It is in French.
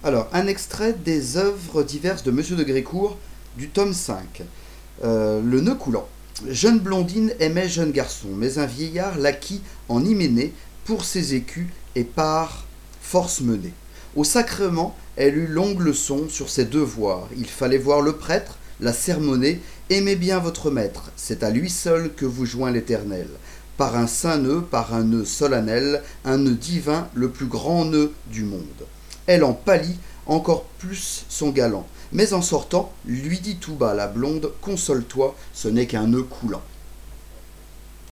Alors, un extrait des œuvres diverses de Monsieur de Grécourt du tome 5. Le nœud coulant. Jeune blondine aimait jeune garçon, mais un vieillard l'acquit en hyménée pour ses écus et par force menée. Au sacrement, elle eut longue leçon sur ses devoirs. Il fallait voir le prêtre, la sermonner. Aimez bien votre maître, c'est à lui seul que vous joint l'Éternel. Par un saint nœud, par un nœud solennel, un nœud divin, le plus grand nœud du monde. Elle en pâlit encore plus son galant, mais en sortant, lui dit tout bas la blonde, console-toi, ce n'est qu'un nœud coulant.